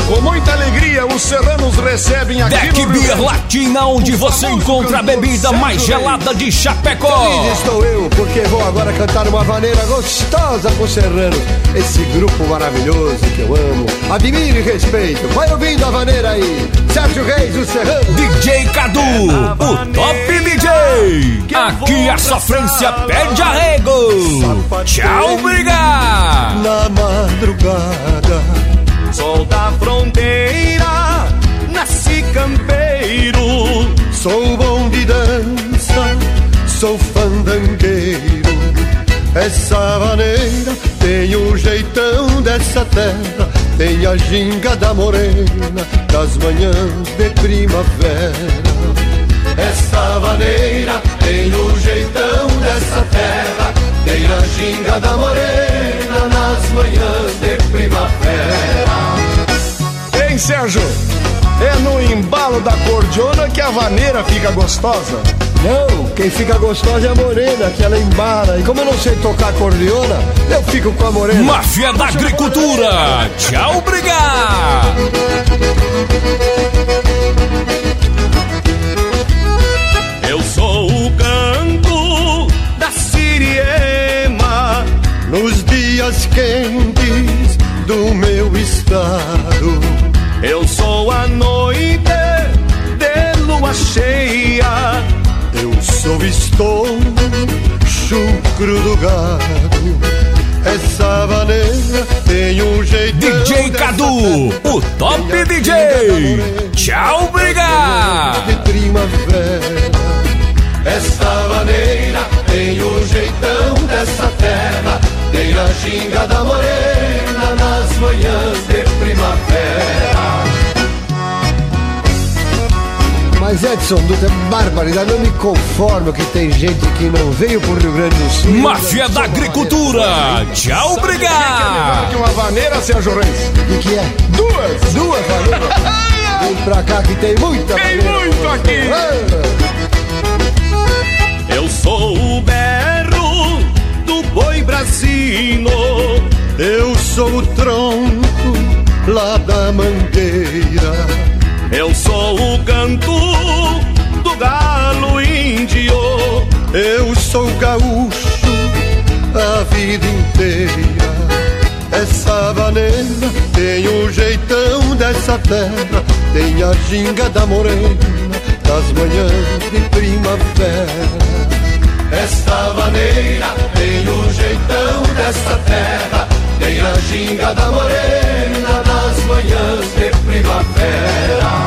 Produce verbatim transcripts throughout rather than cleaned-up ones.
Com muita alegria, os serranos recebem aqui Deck no Beer Latina, onde você encontra a bebida mais gelada de Chapecó. Feliz estou eu, porque vou agora cantar uma vaneira gostosa pro serrano. Esse grupo maravilhoso que eu amo, admiro e respeito. Vai ouvindo a vaneira aí, Sérgio Reis, o serrano. D J Cadu, o top D J. Aqui a sofrência pede arrego. Tchau, obrigado. Na madrugada, sol da fronteira, nasci campeiro. sou bom de dança, sou fandangueiro. Essa vaneira tem o jeitão dessa terra, tem a ginga da morena das manhãs de primavera. Essa vaneira tem o jeitão dessa terra, tem a ginga da morena nas manhãs de primavera. Hein, Sérgio? É no embalo da cordiona que a vaneira fica gostosa. Não, quem fica gostosa é a morena, que ela embala. E como eu não sei tocar acordeona, eu fico com a morena. Máfia da Agricultura. Tchau, obrigado. Eu sou o canto da Siriema, Nos dias quentes do meu estado, eu sou a noite de lua cheia. eu sou estouro, chucro do gado. Essa vaneira tem um jeitão D J Cadu, o top D J. Tchau, obrigado. de primavera. Essa vaneira tem o jeitão dessa terra, tem a ginga da morena nas manhãs de primavera. Mas Edson Dutra, é barbaridade, eu não me conformo que tem gente que não veio pro Rio Grande do Sul. Máfia da Agricultura. Tchau, Que é melhor obrigado. que uma vaneira, Sérgio Reis? O que, que é? Duas! Duas vaneiras. Vem pra cá que tem muita Tem vaneira. muito aqui! Ah, Eu sou o berro do boi brasino. eu sou o tronco lá da mangueira. Eu sou o canto do galo índio. Eu sou gaúcho a vida inteira. Essa vaneira tem o jeitão dessa terra, tem a ginga da morena das manhãs de primavera. Esta vaneira tem o jeitão dessa terra, tem a ginga da morena nas manhãs de primavera.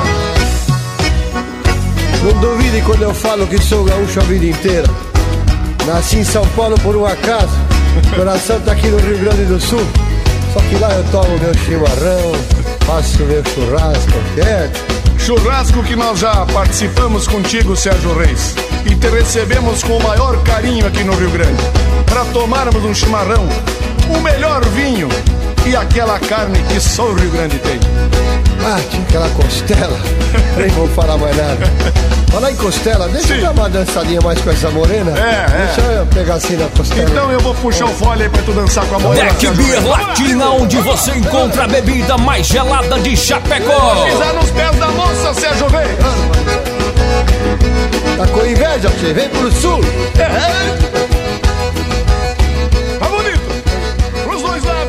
Não duvide quando eu falo que sou gaúcho a vida inteira. Nasci em São Paulo por um acaso, coração tá aqui no Rio Grande do Sul. Só que lá eu tomo meu chimarrão, faço meu churrasco, quieto. Churrasco que nós já participamos contigo, Sérgio Reis, e te recebemos com o maior carinho aqui no Rio Grande, para tomarmos um chimarrão, o melhor vinho e aquela carne que só o Rio Grande tem. Ah, tinha aquela costela, nem vou falar mais nada. Falar em costela, deixa Sim. eu dar uma dançadinha mais com essa morena. É, é. Deixa eu pegar assim na costela. Então eu vou puxar o fole aí pra tu dançar com a morena. Deck Beer Latina, onde você encontra a bebida mais gelada de Chapecó. Pisar nos pés da moça, Sérgio Reis. Tá com inveja, você vem pro sul? É.